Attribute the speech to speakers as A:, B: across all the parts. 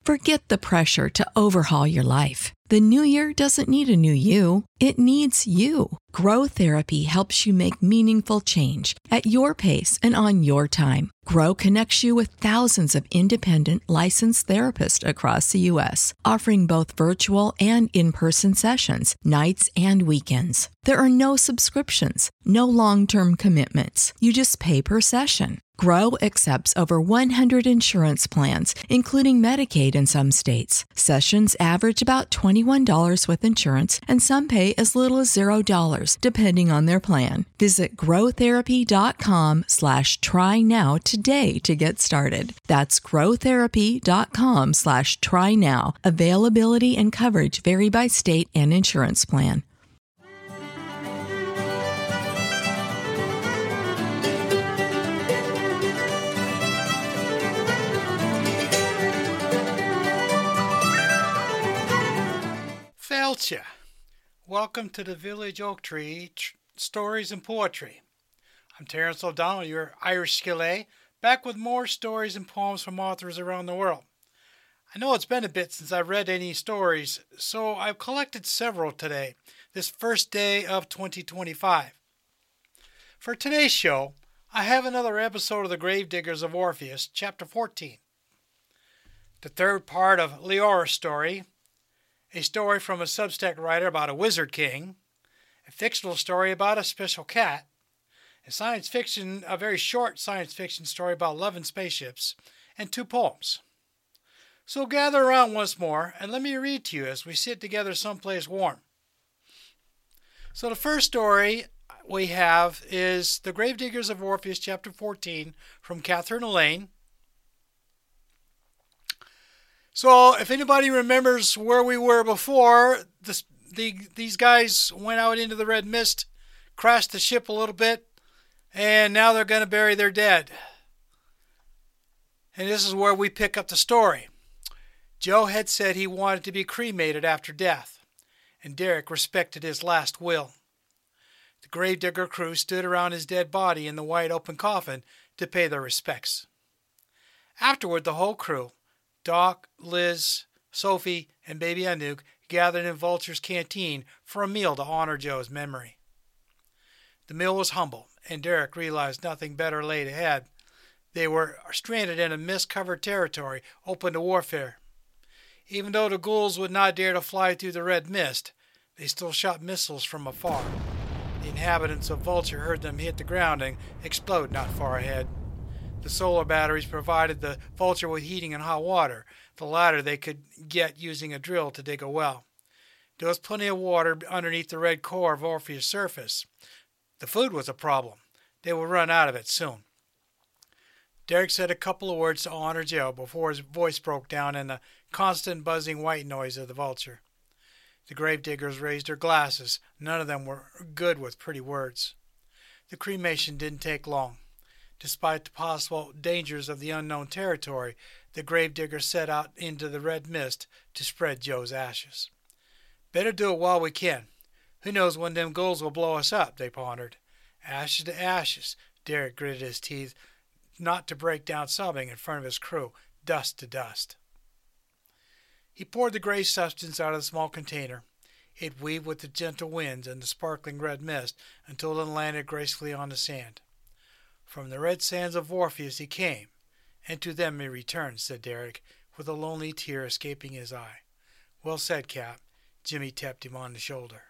A: Forget the pressure to overhaul your life. The new year doesn't need a new you. It needs you. Grow Therapy helps you make meaningful change at your pace and on your time. Grow connects you with thousands of independent, licensed therapists across the U.S., offering both virtual and in-person sessions, nights and weekends. There are no subscriptions, no long-term commitments. You just pay per session. Grow accepts over 100 insurance plans, including Medicaid in some states. Sessions average about $21 with insurance, and some pay as little as $0, depending on their plan. Visit growtherapy.com/try now today to get started. That's growtherapy.com/try now. Availability and coverage vary by state and insurance plan.
B: Felcha. Welcome to the Village Oak Tree Stories and Poetry. I'm Terence O'Donnell, your Irish skillet, back with more stories and poems from authors around the world. I know it's been a bit since I've read any stories, so I've collected several today, this first day of 2025. For today's show, I have another episode of The Gravediggers of Orpheus, Chapter 14. The third part of Leora's story, a story from a Substack writer about a wizard king, a fictional story about a special cat, a very short science fiction story about love and spaceships, and 2 poems. So gather around once more and let me read to you as we sit together someplace warm. So the first story we have is The Gravediggers of Orpheus, Chapter 14, from Catherine Elaine. So if anybody remembers where we were before, these guys went out into the red mist, crashed the ship a little bit, and now they're going to bury their dead. And this is where we pick up the story. Joe had said he wanted to be cremated after death, and Derek respected his last will. The gravedigger crew stood around his dead body in the wide open coffin to pay their respects. Afterward, the whole crew, Doc, Liz, Sophie, and baby Anouk, gathered in Vulture's canteen for a meal to honor Joe's memory. The meal was humble, and Derek realized nothing better laid ahead. They were stranded in a mist-covered territory open to warfare. Even though the ghouls would not dare to fly through the red mist, they still shot missiles from afar. The inhabitants of Vulture heard them hit the ground and explode not far ahead. The solar batteries provided the Vulture with heating and hot water. The latter they could get using a drill to dig a well. There was plenty of water underneath the red core of Orpheus' surface. The food was a problem. They would run out of it soon. Derek said a couple of words to honor Joe before his voice broke down in the constant buzzing white noise of the Vulture. The gravediggers raised their glasses. None of them were good with pretty words. The cremation didn't take long. Despite the possible dangers of the unknown territory, the gravediggers set out into the red mist to spread Joe's ashes. Better do it while we can. Who knows when them ghouls will blow us up, they pondered. Ashes to ashes, Derek gritted his teeth, not to break down sobbing in front of his crew, dust to dust. He poured the gray substance out of the small container. It weaved with the gentle winds and the sparkling red mist until it landed gracefully on the sand. From the red sands of Orpheus he came, and to them he returned, said Derek, with a lonely tear escaping his eye. Well said, Cap. Jimmy tapped him on the shoulder.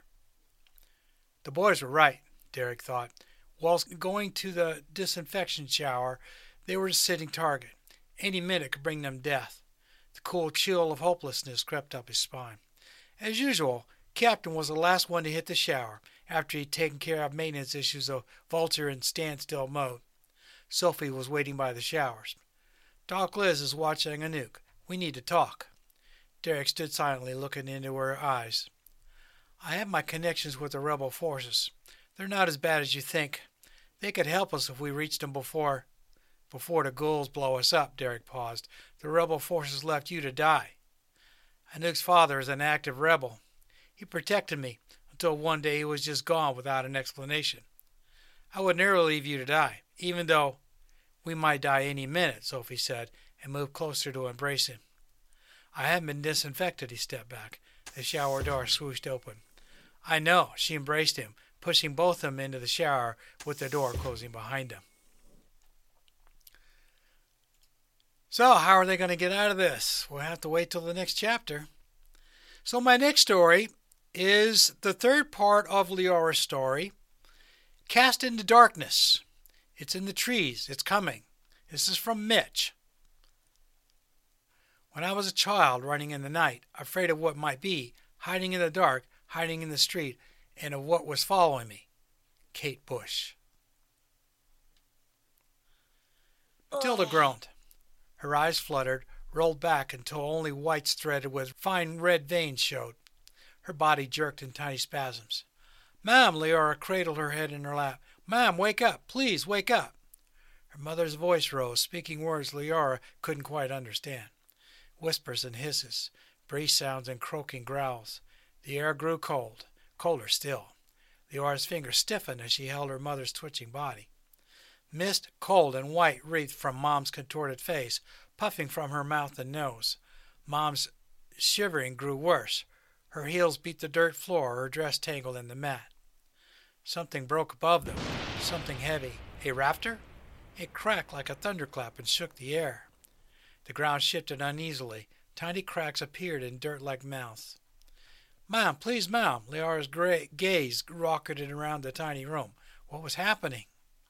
B: The boys were right, Derek thought. Whilst going to the disinfection shower, they were a sitting target. Any minute could bring them death. The cool chill of hopelessness crept up his spine. As usual, Captain was the last one to hit the shower, after he'd taken care of maintenance issues of Vulture in standstill mode. Sophie was waiting by the showers. Doc Liz is watching Anouk. We need to talk. Derek stood silently looking into her eyes. I have my connections with the rebel forces. They're not as bad as you think. They could help us if we reached them before the ghouls blow us up, Derek paused. The rebel forces left you to die. Anouk's father is an active rebel. He protected me until one day he was just gone without an explanation. I would never leave you to die, even though we might die any minute, Sophie said, and moved closer to embrace him. I haven't been disinfected, he stepped back. The shower door swooshed open. I know, she embraced him, pushing both of them into the shower with the door closing behind them. So, how are they going to get out of this? We'll have to wait till the next chapter. So, my next story is the third part of Leora's story, Cast into Darkness. It's in the trees. It's coming. This is from Mitch. When I was a child running in the night, afraid of what might be, hiding in the dark, hiding in the street, and of what was following me. Kate Bush. Matilda groaned. Her eyes fluttered, rolled back until only whites threaded with fine red veins showed. Her body jerked in tiny spasms. "Ma'am," Leora cradled her head in her lap. "Ma'am, wake up. Please, wake up." Her mother's voice rose, speaking words Leora couldn't quite understand. Whispers and hisses, breeze sounds and croaking growls. The air grew cold, colder still. Leora's fingers stiffened as she held her mother's twitching body. Mist, cold and white, wreathed from Mom's contorted face, puffing from her mouth and nose. Mom's shivering grew worse. Her heels beat the dirt floor, her dress tangled in the mat. Something broke above them, something heavy. A rafter? It cracked like a thunderclap and shook the air. The ground shifted uneasily. Tiny cracks appeared in dirt-like mouths. "Ma'am, please, ma'am." Leora's gaze rocketed around the tiny room. What was happening?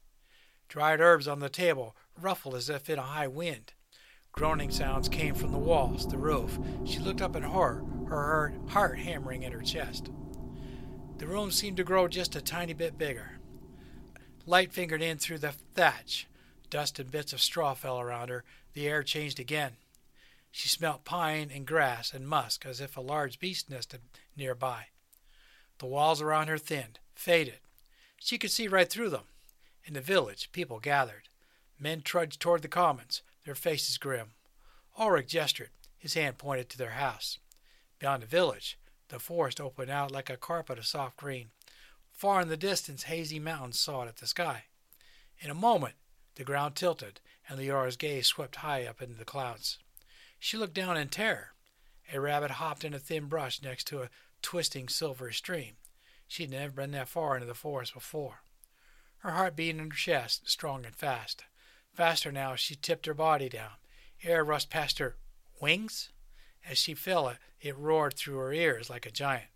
B: Dried herbs on the table ruffled as if in a high wind. Groaning sounds came from the walls, the roof. She looked up in horror, her heart hammering in her chest. The room seemed to grow just a tiny bit bigger. Light fingered in through the thatch. Dust and bits of straw fell around her. The air changed again. She smelt pine and grass and musk as if a large beast nested nearby. The walls around her thinned, faded. She could see right through them. In the village, people gathered. Men trudged toward the commons, their faces grim. Ulrich gestured. His hand pointed to their house. Beyond the village, the forest opened out like a carpet of soft green. Far in the distance, hazy mountains sawed at the sky. In a moment, the ground tilted, and Leora's gaze swept high up into the clouds. She looked down in terror. A rabbit hopped in a thin brush next to a twisting silvery stream. She'd never been that far into the forest before. Her heart beat in her chest, strong and fast. Faster now as she tipped her body down. Air rushed past her wings. As she fell, it roared through her ears like a giant.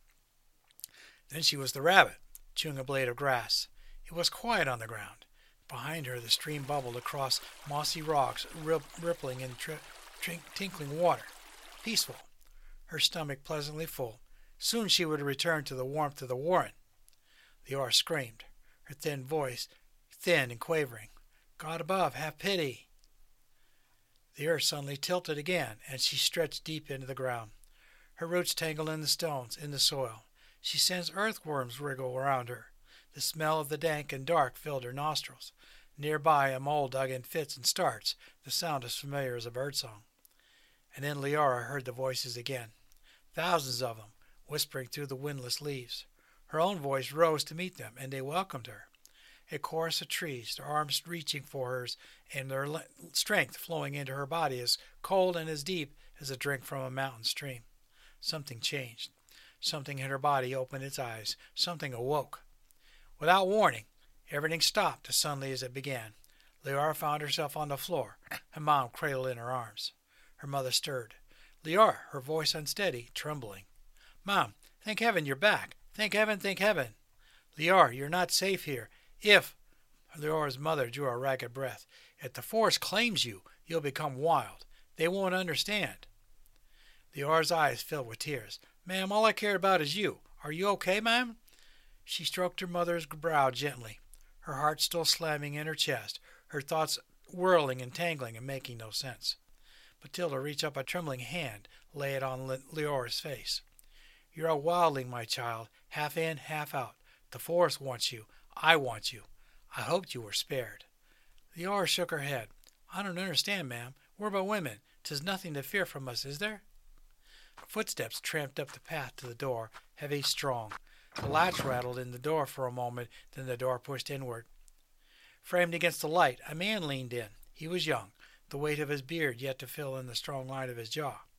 B: Then she was the rabbit, chewing a blade of grass. It was quiet on the ground. Behind her, the stream bubbled across mossy rocks, rippling in tinkling water. Peaceful. Her stomach pleasantly full. Soon she would return to the warmth of the warren. Leora screamed, her thin voice thin and quavering. "God above, have pity." The earth suddenly tilted again, and she stretched deep into the ground. Her roots tangled in the stones, in the soil. She sensed earthworms wriggle around her. The smell of the dank and dark filled her nostrils. Nearby, a mole dug in fits and starts, the sound as familiar as a birdsong. And then Leora heard the voices again, thousands of them, whispering through the windless leaves. Her own voice rose to meet them, and they welcomed her. A chorus of trees, their arms reaching for hers, and their strength flowing into her body as cold and as deep as a drink from a mountain stream. Something changed. Something in her body opened its eyes. Something awoke. Without warning, everything stopped as suddenly as it began. Leora found herself on the floor, her mom cradled in her arms. Her mother stirred. Leora, her voice unsteady, trembling. "Mom, thank heaven you're back. Thank heaven, thank heaven." "Leora, you're not safe here. If," Leora's mother drew a ragged breath, "if the forest claims you, you'll become wild. They won't understand." Leora's eyes filled with tears. "Ma'am, all I care about is you. Are you okay, ma'am?" She stroked her mother's brow gently, her heart still slamming in her chest, her thoughts whirling and tangling and making no sense. Matilda reached up a trembling hand, lay it on Leora's face. "You're a wildling, my child, half in, half out. The forest wants you. I want you. I hoped you were spared." Leora shook her head. "I don't understand, ma'am. We're but women. 'Tis nothing to fear from us, is there?" Footsteps tramped up the path to the door, heavy, strong. The latch rattled in the door for a moment, then the door pushed inward. Framed against the light, a man leaned in. He was young, the weight of his beard yet to fill in the strong line of his jaw.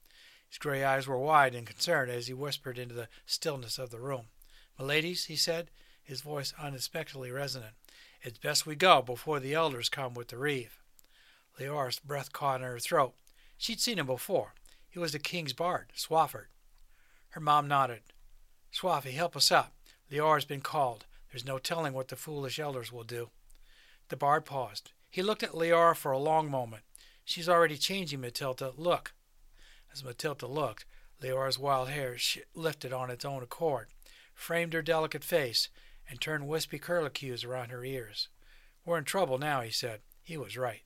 B: His gray eyes were wide and concerned as he whispered into the stillness of the room. "Miladies," he said, his voice unexpectedly resonant, "it's best we go before the elders come with the reeve." Leora's breath caught in her throat. She'd seen him before. He was the king's bard, Swafford. Her mom nodded. "Swaffy, help us up. Leora's been called. There's no telling what the foolish elders will do." The bard paused. He looked at Leora for a long moment. "She's already changing, Matilda. Look." As Matilda looked, Leora's wild hair lifted on its own accord, framed her delicate face, and turned wispy curlicues around her ears. "We're in trouble now," he said. He was right.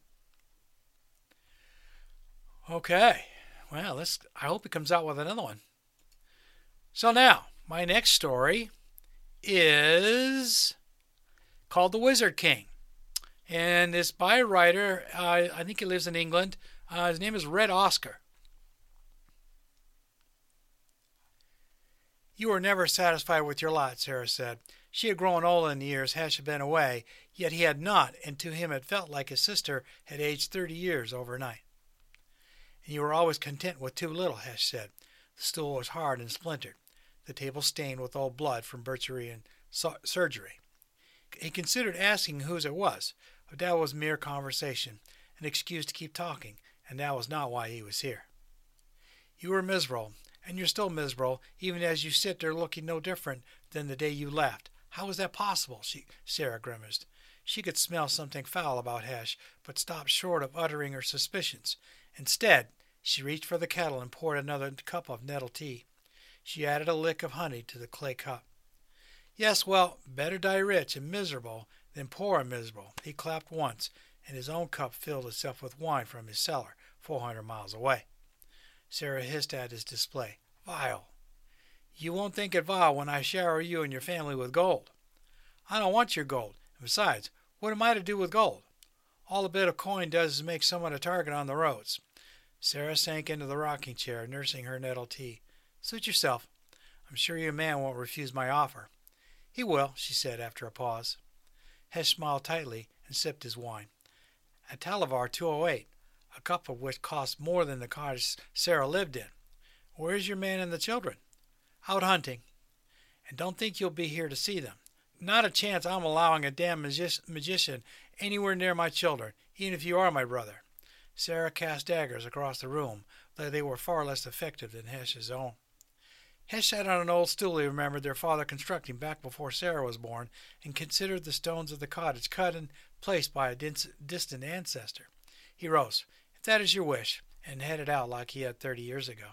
B: Okay. Well, I hope he comes out with another one. So now, my next story is called The Wizard King. And it's by a writer, I think he lives in England. His name is Red Oscar. "You were never satisfied with your lot," Sarah said. She had grown old in the years Hesh had been away, yet he had not, and to him it felt like his sister had aged 30 years overnight. "And you were always content with too little," Hesh said. The stool was hard and splintered, the table stained with old blood from butchery and surgery. He considered asking whose it was, but that was mere conversation, an excuse to keep talking, and that was not why he was here. "You were miserable, and you're still miserable, even as you sit there looking no different than the day you left. How is that possible?" Sarah grimaced. She could smell something foul about Hesh, but stopped short of uttering her suspicions. Instead, she reached for the kettle and poured another cup of nettle tea. She added a lick of honey to the clay cup. "Yes, well, better die rich and miserable than poor and miserable." He clapped once, and his own cup filled itself with wine from his cellar, 400 miles away. Sarah hissed at his display. "Vile." "You won't think it vile when I shower you and your family with gold." "I don't want your gold. And besides, what am I to do with gold? All a bit of coin does is make someone a target on the roads." Sarah sank into the rocking chair, nursing her nettle tea. "Suit yourself. I'm sure your man won't refuse my offer." "He will," she said after a pause. Hesh smiled tightly and sipped his wine. "At Talavar 208, a cup of which cost more than the cottage Sarah lived in. Where's your man and the children?" "Out hunting." "And don't think you'll be here to see them." "Not a chance I'm allowing a damn magician anywhere near my children, even if you are my brother." Sarah cast daggers across the room, though they were far less effective than Hesh's own. Hesh sat on an old stool he remembered their father constructing back before Sarah was born, and considered the stones of the cottage cut and placed by a distant ancestor. He rose. "If that is your wish," and headed out like he had 30 years ago.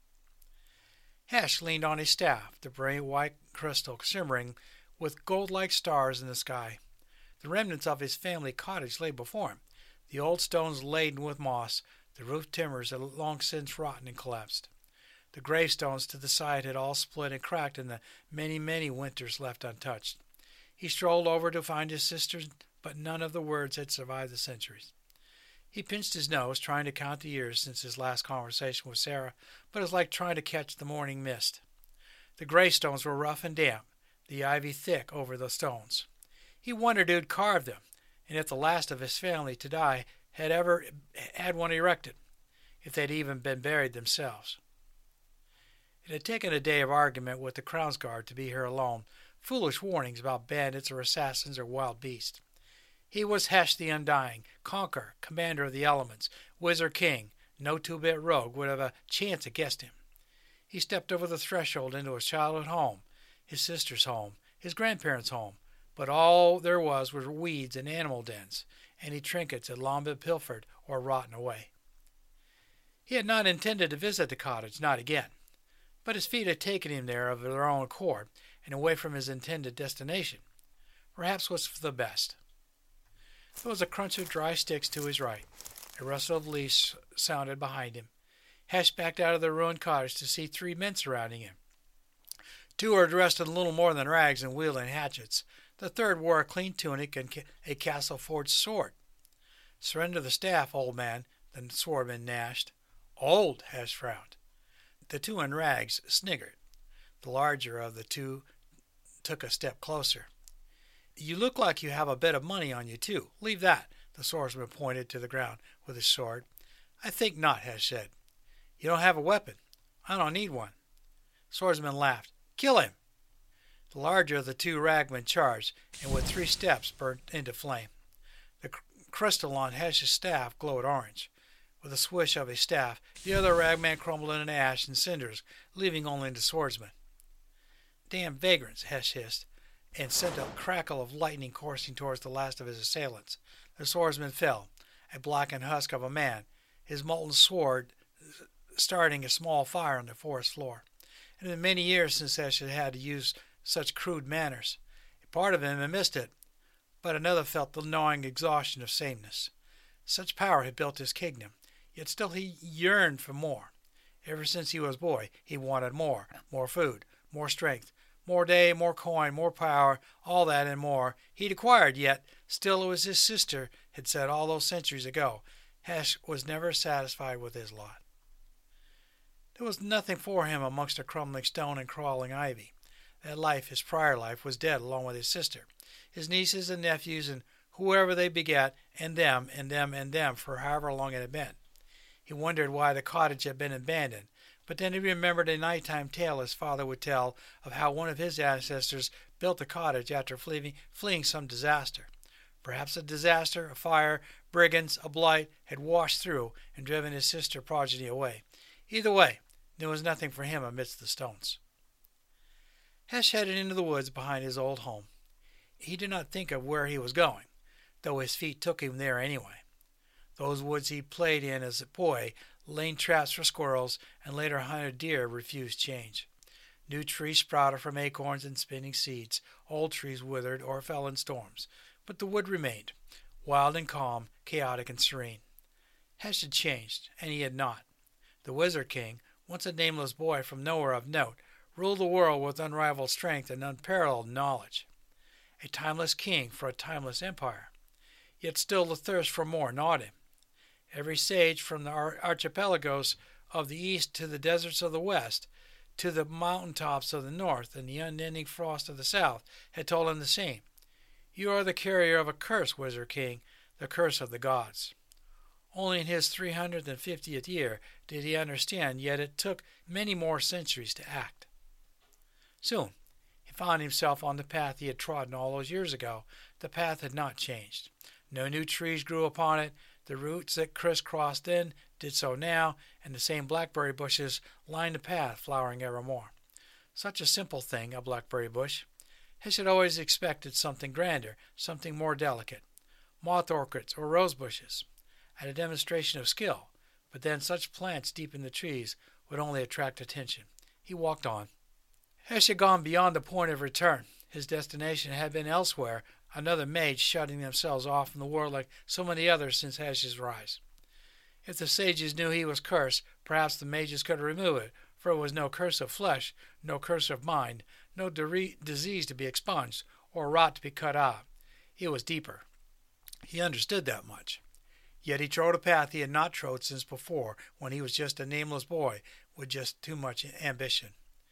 B: Hesh leaned on his staff, the bright white crystal shimmering with gold-like stars in the sky. The remnants of his family cottage lay before him, the old stones laden with moss, the roof timbers had long since rotten and collapsed. The gravestones to the side had all split and cracked in the many, many winters left untouched. He strolled over to find his sisters, but none of the words had survived the centuries. He pinched his nose, trying to count the years since his last conversation with Sarah, but it was like trying to catch the morning mist. The gravestones were rough and damp, the ivy thick over the stones. He wondered who'd carved them, and if the last of his family to die had ever had one erected, if they'd even been buried themselves. It had taken a day of argument with the Crown's Guard to be here alone, foolish warnings about bandits or assassins or wild beasts. He was Hesh the Undying, conqueror, commander of the elements, wizard king. No two-bit rogue would have a chance against him. He stepped over the threshold into his childhood home, his sister's home, his grandparents' home, but all there was were weeds and animal dens. Any trinkets had long been pilfered or rotten away. He had not intended to visit the cottage, not again, but his feet had taken him there of their own accord and away from his intended destination. Perhaps it was for the best. There was a crunch of dry sticks to his right. A rustle of leaves sounded behind him. Hesh backed out of the ruined cottage to see 3 men surrounding him. 2 were dressed in little more than rags and wielding hatchets. The third wore a clean tunic and a castle-forged sword. "Surrender the staff, old man," the swordman gnashed. "Old," Hesh frowned. The 2 in rags sniggered. The larger of the 2 took a step closer. "You look like you have a bit of money on you, too. Leave that." The swordsman pointed to the ground with his sword. "I think not," Hesh said. "You don't have a weapon." I don't need one. The swordsman laughed. Kill him! The larger of the two ragmen charged, and with 3 steps burnt into flame. The crystal on Hesh's staff glowed orange. With a swish of his staff, the other ragman crumbled into ash and cinders, leaving only the swordsman. Damn vagrants, Hesh hissed, and sent a crackle of lightning coursing towards the last of his assailants. The swordsman fell, a blackened husk of a man, his molten sword starting a small fire on the forest floor. It had been many years since Hesh had had to use such crude manners. A part of him had missed it, but another felt the gnawing exhaustion of sameness. Such power had built his kingdom, yet still he yearned for more. Ever since he was a boy, he wanted more food, more strength, more day, more coin, more power, all that and more. He'd acquired, yet still it was his sister had said all those centuries ago. Hesh was never satisfied with his lot. There was nothing for him amongst the crumbling stone and crawling ivy. That life, his prior life, was dead along with his sister, his nieces and nephews, and whoever they begat, and them, and them, and them, for however long it had been. He wondered why the cottage had been abandoned, but then he remembered a nighttime tale his father would tell of how one of his ancestors built the cottage after fleeing some disaster. Perhaps a disaster, a fire, brigands, a blight had washed through and driven his sister progeny away. Either way, there was nothing for him amidst the stones. Hesh headed into the woods behind his old home. He did not think of where he was going, though his feet took him there anyway. Those woods he played in as a boy, laying traps for squirrels, and later hunted deer, refused change. New trees sprouted from acorns and spinning seeds. Old trees withered or fell in storms. But the wood remained, wild and calm, chaotic and serene. Hesh had changed, and he had not. The Wizard King, once a nameless boy from nowhere of note, ruled the world with unrivaled strength and unparalleled knowledge. A timeless king for a timeless empire. Yet still the thirst for more gnawed him. Every sage from the archipelagos of the east to the deserts of the west, to the mountain tops of the north and the unending frost of the south, had told him the same. You are the carrier of a curse, Wizard King, the curse of the gods. Only in his 350th year did he understand, yet it took many more centuries to act. Soon, he found himself on the path he had trodden all those years ago. The path had not changed. No new trees grew upon it. The roots that crisscrossed then did so now, and the same blackberry bushes lined the path, flowering evermore. Such a simple thing, a blackberry bush. Hesh had always expected something grander, something more delicate. Moth orchids or rose bushes. At a demonstration of skill, but then such plants deep in the trees would only attract attention. He walked on. Hesh had gone beyond the point of return. His destination had been elsewhere, another mage shutting themselves off from the world like so many others since Hesh's rise. If the sages knew he was cursed, perhaps the mages could remove it, for it was no curse of flesh, no curse of mind, no disease to be expunged, or rot to be cut out. It was deeper. He understood that much. Yet he trod a path he had not trod since before, when he was just a nameless boy with just too much ambition.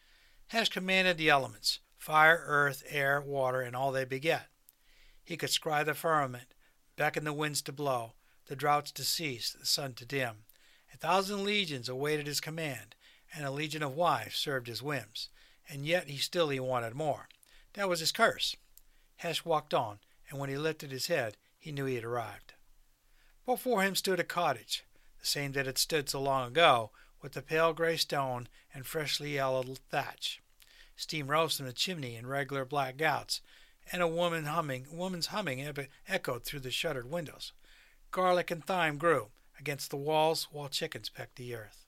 B: Hesh commanded the elements, fire, earth, air, water, and all they beget. He could scry the firmament, beckon the winds to blow, the droughts to cease, the sun to dim. 1,000 legions awaited his command, and a legion of wives served his whims. And yet he wanted more. That was his curse. Hesh walked on, and when he lifted his head, he knew he had arrived. Before him stood a cottage, the same that had stood so long ago, with the pale gray stone and freshly yellowed thatch. Steam rose from the chimney in regular black gouts, and a woman's humming echoed through the shuttered windows. Garlic and thyme grew against the walls while chickens pecked the earth.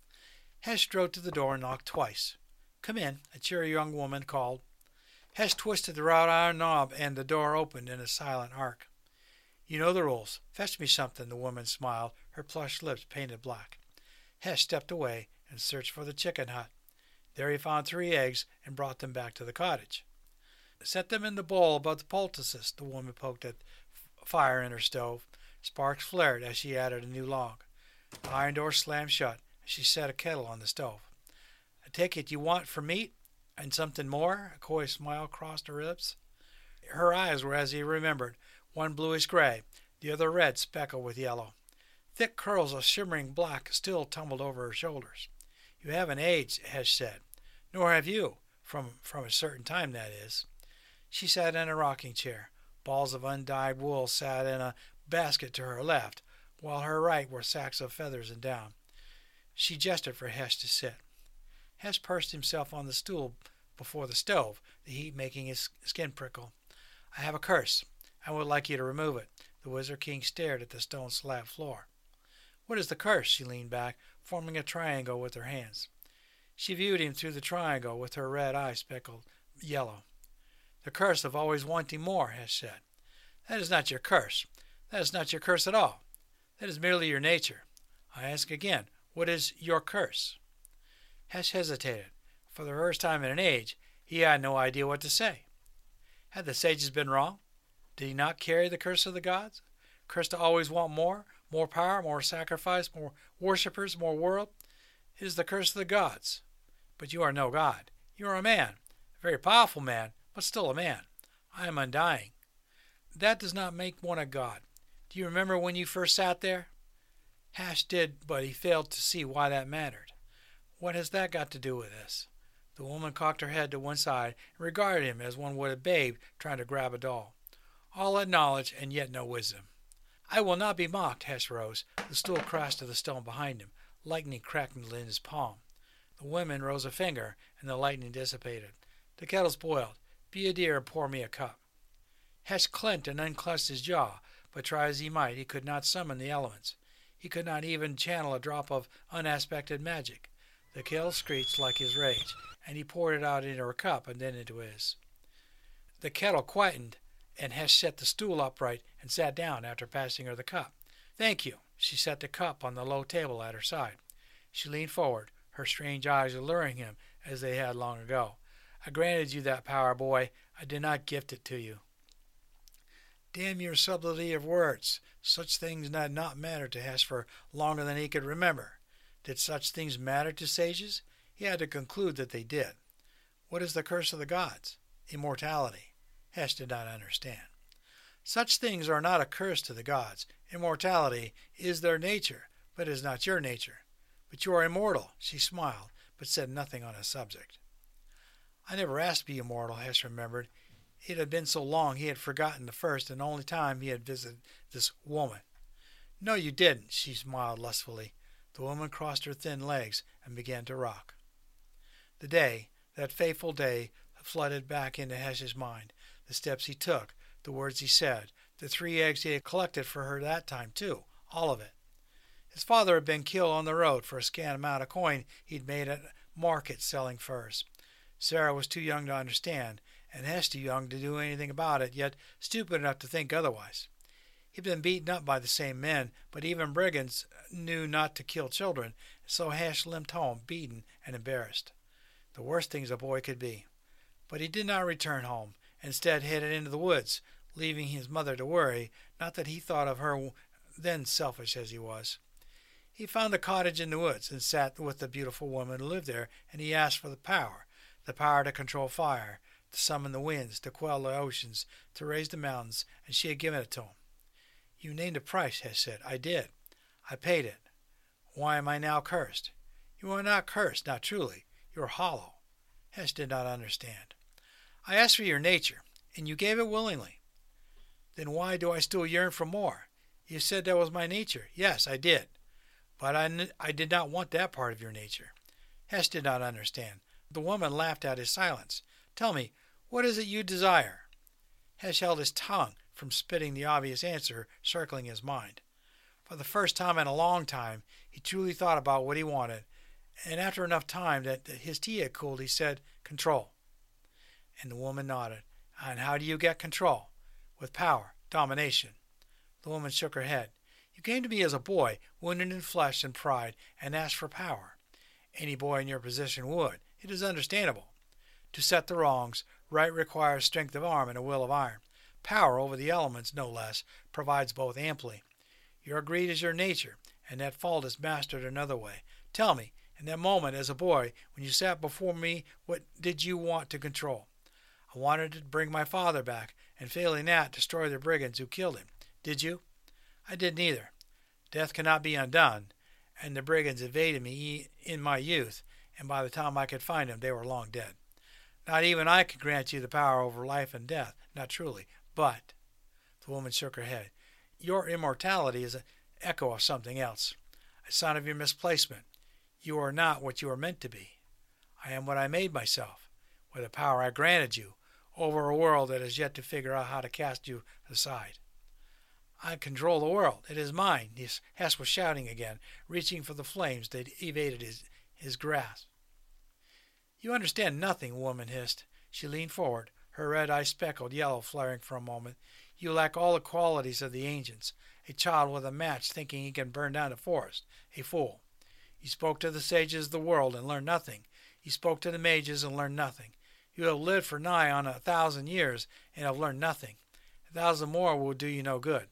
B: Hesh strode to the door and knocked twice. "Come in," a cheery young woman called. Hesh twisted the wrought iron knob, and the door opened in a silent arc. "You know the rules. Fetch me something," the woman smiled, her plush lips painted black. Hesh stepped away and searched for the chicken hut. There he found 3 eggs and brought them back to the cottage. "Set them in the bowl above the poultices," the woman poked at fire in her stove. Sparks flared as she added a new log. The iron door slammed shut as she set a kettle on the stove. "I take it you want for meat and something more?" A coy smile crossed her lips. Her eyes were as he remembered, one bluish gray, the other red speckled with yellow. Thick curls of shimmering black still tumbled over her shoulders. You haven't aged, Hesh said. Nor have you, from a certain time, that is. She sat in a rocking chair. Balls of undyed wool sat in a basket to her left, while her right were sacks of feathers and down. She gestured for Hesh to sit. Hesh perched himself on the stool before the stove, the heat making his skin prickle. I have a curse. I would like you to remove it. The Wizard King stared at the stone slab floor. What is the curse? She leaned back, forming a triangle with her hands. She viewed him through the triangle with her red eyes speckled yellow. The curse of always wanting more, Hesh said. That is not your curse. That is not your curse at all. That is merely your nature. I ask again, what is your curse? Hesh hesitated. For the first time in an age, he had no idea what to say. Had the sages been wrong? Did he not carry the curse of the gods? Curse to always want more power, more sacrifice, more worshippers, more world? It is the curse of the gods. But you are no god. You are a man, a very powerful man, but still a man. I am undying. That does not make one a god. Do you remember when you first sat there? Hesh did, but he failed to see why that mattered. What has that got to do with this? The woman cocked her head to one side and regarded him as one would a babe trying to grab a doll. All that knowledge and yet no wisdom. I will not be mocked, Hesh rose. The stool crashed to the stone behind him. Lightning crackled in his palm. The woman rose a finger, and the lightning dissipated. The kettle's boiled. Be a dear and pour me a cup. Hesh clenched and unclenched his jaw, but try as he might, he could not summon the elements. He could not even channel a drop of unaspected magic. The kettle screeched like his rage, and he poured it out into her cup and then into his. The kettle quietened, and Hesh set the stool upright and sat down after passing her the cup. Thank you. She set the cup on the low table at her side. She leaned forward, her strange eyes alluring him as they had long ago. I granted you that power, boy. I did not gift it to you. Damn your subtlety of words. Such things did not matter to Hesh for longer than he could remember. Did such things matter to sages? He had to conclude that they did. What is the curse of the gods? Immortality. Hesh did not understand. Such things are not a curse to the gods. Immortality is their nature, but is not your nature. But you are immortal. She smiled, but said nothing on the subject. I never asked to be immortal, Hesh remembered. It had been so long he had forgotten the first and only time he had visited this woman. No, you didn't, she smiled lustfully. The woman crossed her thin legs and began to rock. The day, that fateful day, flooded back into Hesh's mind. The steps he took, the words he said, the 3 eggs he had collected for her that time, too, all of it. His father had been killed on the road for a scant amount of coin he'd made at market selling furs. Sarah was too young to understand, and Hesh too young to do anything about it, yet stupid enough to think otherwise. He'd been beaten up by the same men, but even brigands knew not to kill children, so Hesh limped home, beaten and embarrassed. The worst things a boy could be. But he did not return home, instead headed into the woods, leaving his mother to worry, not that he thought of her then, selfish as he was. He found a cottage in the woods and sat with the beautiful woman who lived there, and he asked for the power to control fire, to summon the winds, to quell the oceans, to raise the mountains, and she had given it to him. You named a price, Hesh said. I did. I paid it. Why am I now cursed? You are not cursed, not truly. You are hollow. Hesh did not understand. I asked for your nature, and you gave it willingly. Then why do I still yearn for more? You said that was my nature. Yes, I did. But I did not want that part of your nature. Hesh did not understand. The woman laughed at his silence. Tell me, what is it you desire? Hesh held his tongue from spitting the obvious answer circling his mind. For the first time in a long time, he truly thought about what he wanted, and after enough time that his tea had cooled, he said, Control. And the woman nodded. And how do you get control? With power, domination. The woman shook her head. You came to me as a boy, wounded in flesh and pride, and asked for power. Any boy in your position would. It is understandable. To set the wrongs, right requires strength of arm and a will of iron. Power over the elements, no less, provides both amply. Your greed is your nature, and that fault is mastered another way. Tell me, in that moment as a boy, when you sat before me, what did you want to control? I wanted to bring my father back, and failing that, destroy the brigands who killed him. Did you? I did neither. Death cannot be undone, and the brigands evaded me in my youth, and by the time I could find them, they were long dead. Not even I could grant you the power over life and death, not truly, but, the woman shook her head, your immortality is an echo of something else, a sign of your misplacement. You are not what you are meant to be. I am what I made myself, with the power I granted you, over a world that has yet to figure out how to cast you aside. I control the world. It is mine. Hess was shouting again, reaching for the flames that evaded his grasp. You understand nothing, woman hissed. She leaned forward, her red eyes speckled yellow, flaring for a moment. You lack all the qualities of the ancients. A child with a match thinking he can burn down a forest. A fool. You spoke to the sages of the world and learned nothing. You spoke to the mages and learned nothing. You have lived for nigh on 1,000 years and have learned nothing. 1,000 more will do you no good.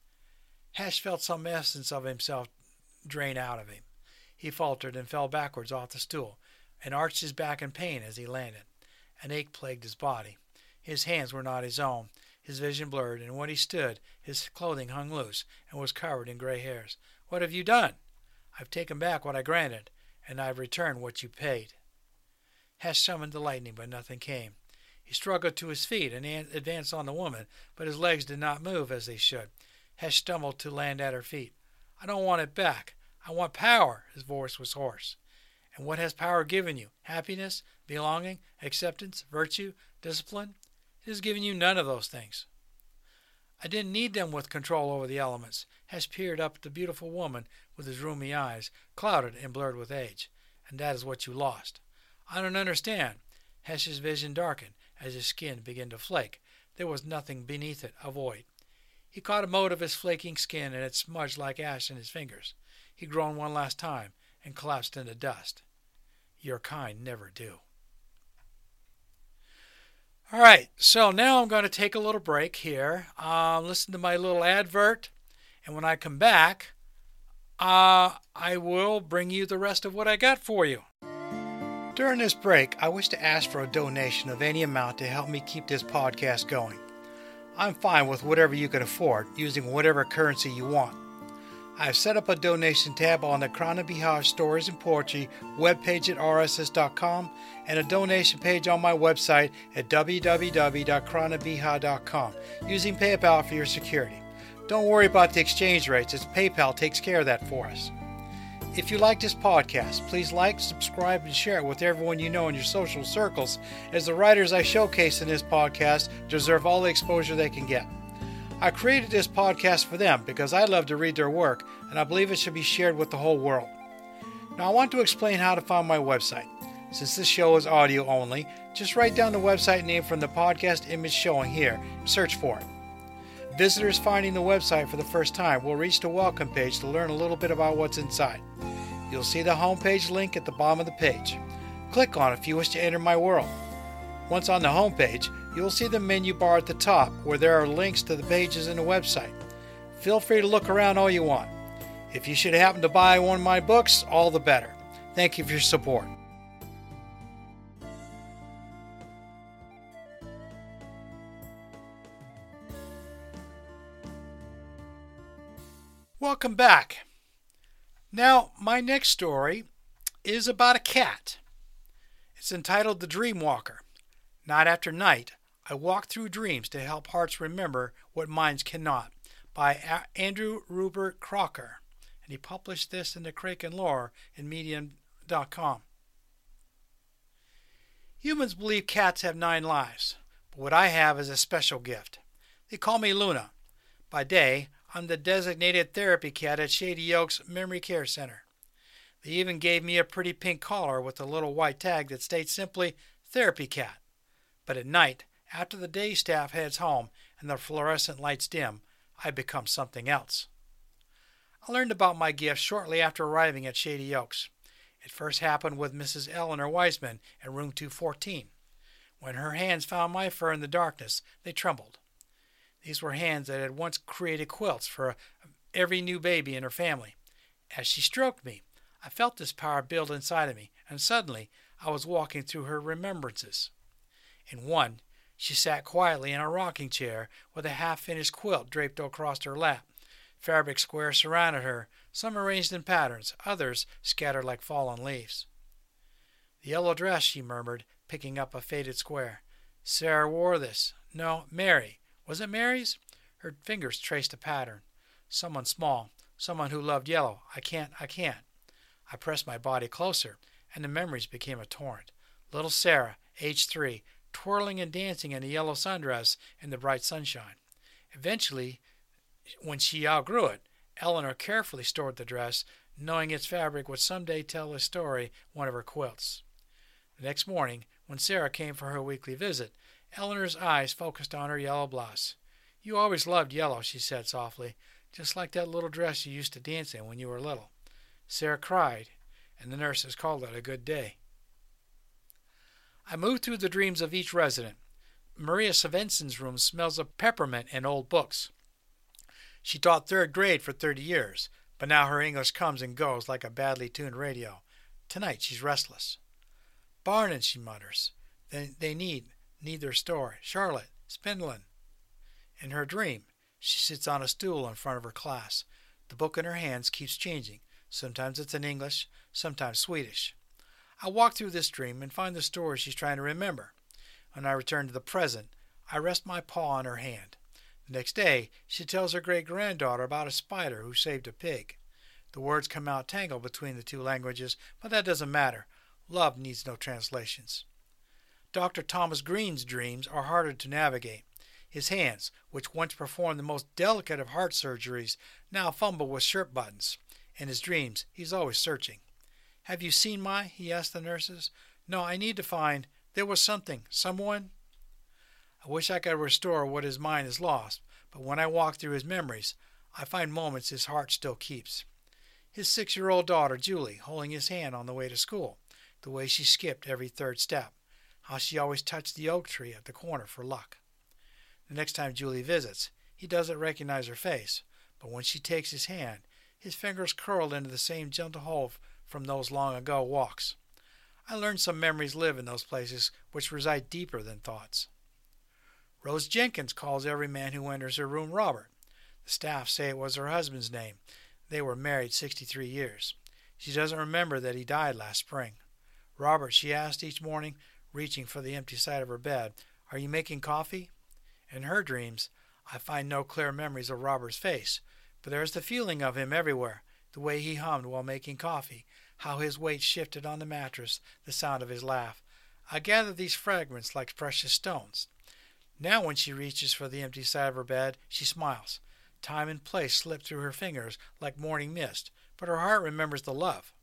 B: Hash felt some essence of himself drain out of him. He faltered and fell backwards off the stool, and arched his back in pain as he landed. An ache plagued his body. His hands were not his own. His vision blurred, and when he stood, his clothing hung loose and was covered in gray hairs. What have you done? I've taken back what I granted, and I've returned what you paid. Hess summoned the lightning, but nothing came. He struggled to his feet and advanced on the woman, but his legs did not move as they should. Hess stumbled to land at her feet. I don't want it back. I want power. His voice was hoarse. And what has power given you? Happiness, belonging, acceptance, virtue, discipline? It has given you none of those things. I didn't need them with control over the elements. Hess peered up at the beautiful woman with his rheumy eyes, clouded and blurred with age. And that is what you lost. I don't understand. Hess's vision darkened as his skin began to flake. There was nothing beneath it, a void. He caught a mote of his flaking skin, and it smudged like ash in his fingers. He groaned one last time and collapsed into dust. Your kind never do. All right, so now I'm going to take a little break here, listen to my little advert, and when I come back, I will bring you the rest of what I got for you. During this break, I wish to ask for a donation of any amount to help me keep this podcast going. I'm fine with whatever you can afford, using whatever currency you want. I've set up a donation tab on the Krana Bihar Stories and Poetry webpage at rss.com and a donation page on my website at www.kranabihar.com using PayPal for your security. Don't worry about the exchange rates, as PayPal takes care of that for us. If you like this podcast, please like, subscribe, and share it with everyone you know in your social circles, as the writers I showcase in this podcast deserve all the exposure they can get. I created this podcast for them because I love to read their work, and I believe it should be shared with the whole world. Now, I want to explain how to find my website. Since this show is audio only, just write down the website name from the podcast image showing here and search for it. Visitors finding the website for the first time will reach the welcome page to learn a little bit about what's inside. You'll see the homepage link at the bottom of the page. Click on it if you wish to enter my world. Once on the homepage, you'll see the menu bar at the top where there are links to the pages in the website. Feel free to look around all you want. If you should happen to buy one of my books, all the better. Thank you for your support. Welcome back. Now, my next story is about a cat. It's entitled The Dream Walker. Night after night, I walk through dreams to help hearts remember what minds cannot, by Andrew Rupert Crocker. And he published this in the Crake and Lore in Medium.com. Humans believe cats have 9 lives, but what I have is a special gift. They call me Luna. By day, I'm the designated therapy cat at Shady Oaks Memory Care Center. They even gave me a pretty pink collar with a little white tag that states simply, Therapy Cat. But at night, after the day staff heads home and the fluorescent lights dim, I become something else. I learned about my gift shortly after arriving at Shady Oaks. It first happened with Mrs. Eleanor Wiseman in room 214. When her hands found my fur in the darkness, they trembled. These were hands that had once created quilts for every new baby in her family. As she stroked me, I felt this power build inside of me, and suddenly I was walking through her remembrances. In one, she sat quietly in a rocking chair with a half-finished quilt draped across her lap. Fabric squares surrounded her, some arranged in patterns, others scattered like fallen leaves. The yellow dress, she murmured, picking up a faded square. Sarah wore this. No, Mary. Was it Mary's? Her fingers traced a pattern. Someone small. Someone who loved yellow. I can't. I pressed my body closer, and the memories became a torrent. Little Sarah, age 3, twirling and dancing in a yellow sundress in the bright sunshine. Eventually, when she outgrew it, Eleanor carefully stored the dress, knowing its fabric would someday tell a story one of her quilts. The next morning, when Sarah came for her weekly visit, Eleanor's eyes focused on her yellow blouse. You always loved yellow, she said softly, just like that little dress you used to dance in when you were little. Sarah cried, and the nurses called it a good day. I moved through the dreams of each resident. Maria Svensson's room smells of peppermint and old books. She taught 3rd grade for 30 years, but now her English comes and goes like a badly tuned radio. Tonight she's restless. Barnon, she mutters. They need their story. Charlotte, Spindlin. In her dream, she sits on a stool in front of her class. The book in her hands keeps changing. Sometimes it's in English, sometimes Swedish. I walk through this dream and find the story she's trying to remember. When I return to the present, I rest my paw on her hand. The next day, she tells her great-granddaughter about a spider who saved a pig. The words come out tangled between the two languages, but that doesn't matter. Love needs no translations. Dr. Thomas Green's dreams are harder to navigate. His hands, which once performed the most delicate of heart surgeries, now fumble with shirt buttons. In his dreams, he's always searching. Have you seen my? He asked the nurses. No, I need to find. There was something. Someone. I wish I could restore what his mind has lost, but when I walk through his memories, I find moments his heart still keeps. His 6-year-old daughter, Julie, holding his hand on the way to school, the way she skipped every 3rd step, how she always touched the oak tree at the corner for luck. The next time Julie visits, he doesn't recognize her face, but when she takes his hand, his fingers curled into the same gentle hold from those long-ago walks. I learned some memories live in those places which reside deeper than thoughts. Rose Jenkins calls every man who enters her room Robert. The staff say it was her husband's name. They were married 63 years. She doesn't remember that he died last spring. Robert, she asked each morning, reaching for the empty side of her bed, are you making coffee? In her dreams, I find no clear memories of Robert's face, but there is the feeling of him everywhere, the way he hummed while making coffee, how his weight shifted on the mattress, the sound of his laugh. I gather these fragments like precious stones. Now when she reaches for the empty side of her bed, she smiles. Time and place slip through her fingers like morning mist, but her heart remembers the love.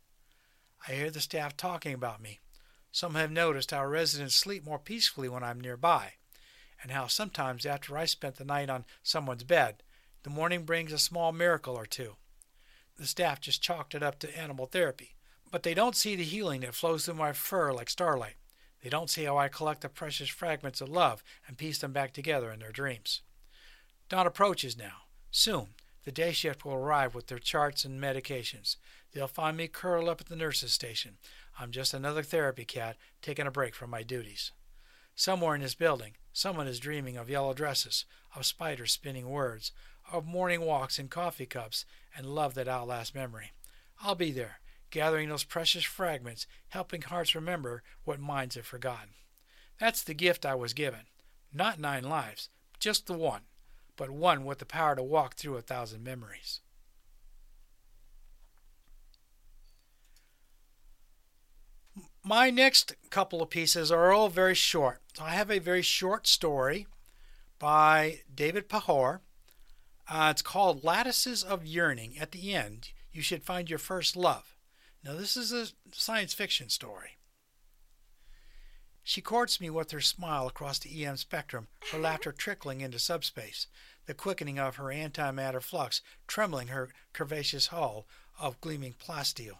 B: I hear the staff talking about me. Some have noticed how residents sleep more peacefully when I'm nearby, and how sometimes after I spent the night on someone's bed, the morning brings a small miracle or two. The staff just chalked it up to animal therapy, but they don't see the healing that flows through my fur like starlight. They don't see how I collect the precious fragments of love and piece them back together in their dreams. Dawn approaches now. Soon, the day shift will arrive with their charts and medications. They'll find me curled up at the nurse's station. I'm just another therapy cat taking a break from my duties. Somewhere in this building, someone is dreaming of yellow dresses, of spiders spinning words, of morning walks in coffee cups, and love that outlasts memory. I'll be there, gathering those precious fragments, helping hearts remember what minds have forgotten. That's the gift I was given. Not 9 lives, just the one, but one with the power to walk through 1,000 memories. My next couple of pieces are all very short. So I have a very short story by David Pahor. It's called Lattices of Yearning. At the end, you should find your first love. Now, this is a science fiction story. She courts me with her smile across the EM spectrum, her laughter trickling into subspace, the quickening of her antimatter flux trembling her curvaceous hull of gleaming plasteel.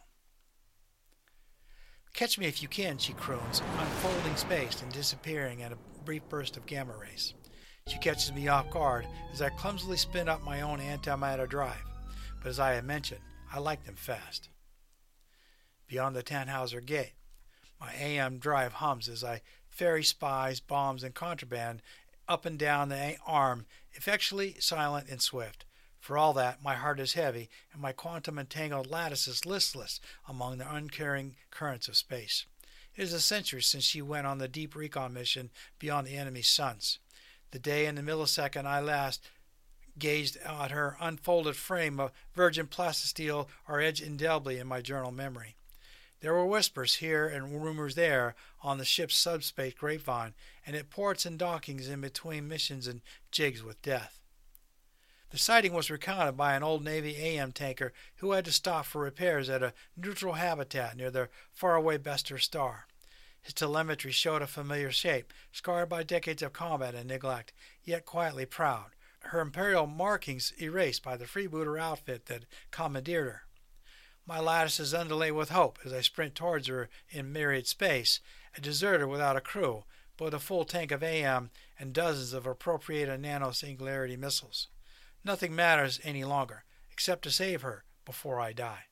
B: Catch me if you can, she croons, unfolding space and disappearing in a brief burst of gamma rays. She catches me off guard as I clumsily spin up my own antimatter drive, but as I have mentioned, I like them fast. Beyond the Tannhauser Gate, my AM drive hums as I ferry spies, bombs, and contraband up and down the arm, effectually silent and swift. For all that, my heart is heavy, and my quantum-entangled lattice is listless among the uncaring currents of space. It is a century since she went on the deep recon mission beyond the enemy's suns. The day and the millisecond I last gazed at her unfolded frame of virgin plastisteel are etched indelibly in my journal memory. There were whispers here and rumors there on the ship's subspace grapevine, and at ports and dockings in between missions and jigs with death. The sighting was recounted by an old Navy AM tanker who had to stop for repairs at a neutral habitat near the faraway Bester star. His telemetry showed a familiar shape, scarred by decades of combat and neglect, yet quietly proud, her imperial markings erased by the freebooter outfit that commandeered her. My lattices undulate with hope as I sprint towards her in myriad space, a deserter without a crew, but with a full tank of AM and dozens of appropriated nano-singularity missiles. Nothing matters any longer, except to save her before I die.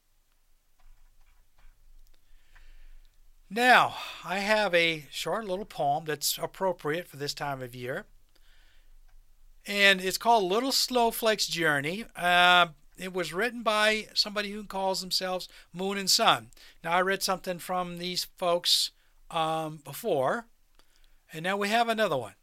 B: Now, I have a short little poem that's appropriate for this time of year. And it's called Little Snowflake's Journey. It was written by somebody who calls themselves Moon and Sun. Now, I read something from these folks before, and now we have another one.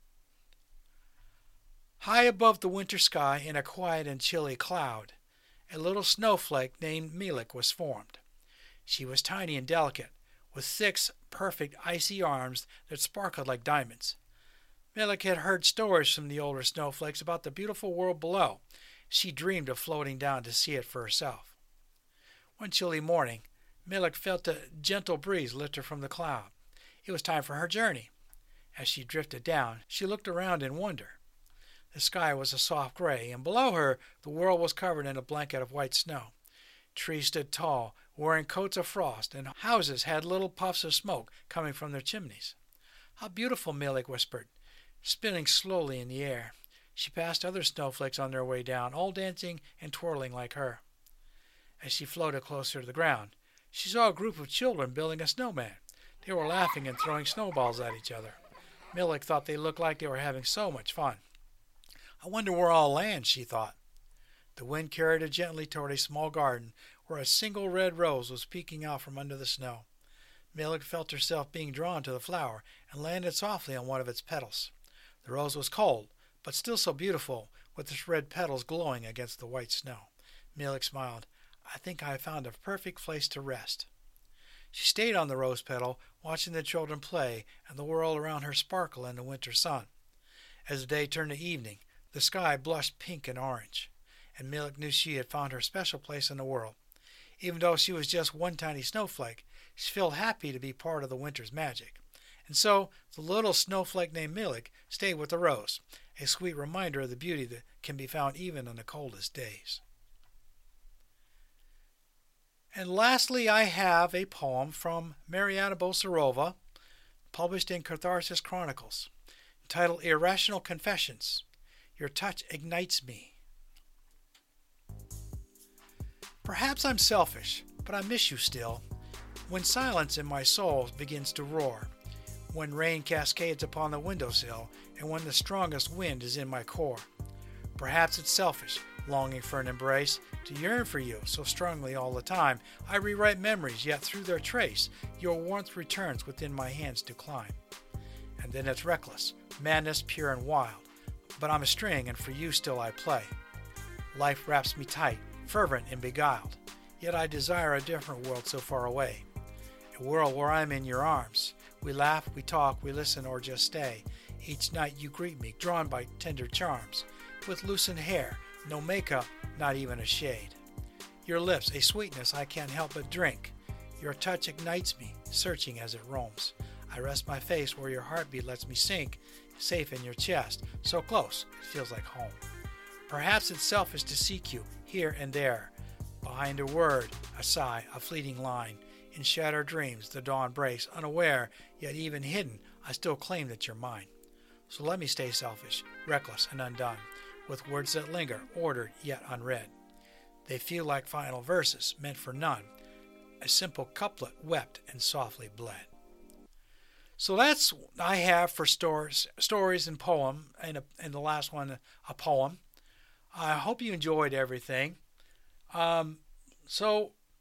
B: High above the winter sky in a quiet and chilly cloud, a little snowflake named Melik was formed. She was tiny and delicate, with 6 perfect icy arms that sparkled like diamonds. Melik had heard stories from the older snowflakes about the beautiful world below. She dreamed of floating down to see it for herself. One chilly morning, Melik felt a gentle breeze lift her from the cloud. It was time for her journey. As she drifted down, she looked around in wonder. The sky was a soft gray, and below her the world was covered in a blanket of white snow. Trees stood tall, wearing coats of frost, and houses had little puffs of smoke coming from their chimneys. How beautiful, Melik whispered, spinning slowly in the air. She passed other snowflakes on their way down, all dancing and twirling like her. As she floated closer to the ground, she saw a group of children building a snowman. They were laughing and throwing snowballs at each other. Melik thought they looked like they were having so much fun. I wonder where I'll land, she thought. The wind carried her gently toward a small garden where a single red rose was peeking out from under the snow. Melik felt herself being drawn to the flower and landed softly on one of its petals. The rose was cold, but still so beautiful, with its red petals glowing against the white snow. Melik smiled. I think I have found a perfect place to rest. She stayed on the rose petal, watching the children play and the world around her sparkle in the winter sun. As the day turned to evening, the sky blushed pink and orange, and Melik knew she had found her special place in the world. Even though she was just one tiny snowflake, she felt happy to be part of the winter's magic. And so the little snowflake named Melik stayed with the rose, a sweet reminder of the beauty that can be found even on the coldest days. And lastly, I have a poem from Mariana Bosarova, published in Catharsis Chronicles, entitled Irrational Confessions. Your touch ignites me. Perhaps I'm selfish, but I miss you still. When silence in my soul begins to roar, when rain cascades upon the windowsill, and when the strongest wind is in my core. Perhaps it's selfish, longing for an embrace, to yearn for you so strongly all the time. I rewrite memories, yet through their trace, your warmth returns within my hands to climb. And then it's reckless, madness pure and wild. But I'm a string, and for you still I play. Life wraps me tight, fervent and beguiled. Yet I desire a different world so far away. A world where I'm in your arms. We laugh, we talk, we listen, or just stay. Each night you greet me, drawn by tender charms. With loosened hair, no makeup, not even a shade. Your lips, a sweetness I can't help but drink. Your touch ignites me, searching as it roams. I rest my face where your heartbeat lets me sink, safe in your chest, so close it feels like home. Perhaps it's selfish to seek you here and there. Behind a word, a sigh, a fleeting line. In shattered dreams, the dawn breaks, unaware, yet even hidden, I still claim that you're mine. So let me stay selfish, reckless, and undone, with words that linger, ordered yet unread. They feel like final verses, meant for none. A simple couplet wept and softly bled. So that's I have for stories and poem, and the last one, a poem. I hope you enjoyed everything. So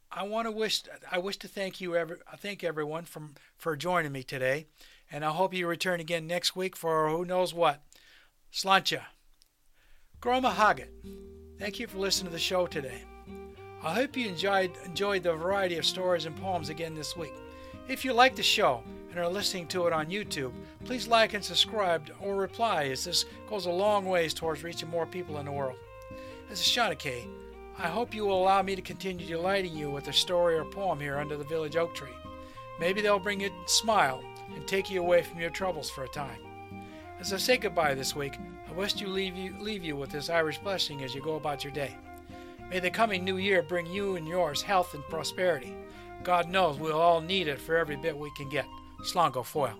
B: I wish to thank everyone for joining me today, and I hope you return again next week for who knows what. Sláinte. Groma Haggett. Thank you for listening to the show today. I hope you enjoyed the variety of stories and poems again this week. If you like the show and are listening to it on YouTube, please like and subscribe or reply, as this goes a long ways towards reaching more people in the world. As a Shanachie, I hope you will allow me to continue delighting you with a story or poem here under the village oak tree. Maybe they'll bring you a smile and take you away from your troubles for a time. As I say goodbye this week, I wish to leave you with this Irish blessing as you go about your day. May the coming new year bring you and yours health and prosperity. God knows we'll all need it for every bit we can get. Slán go fóill.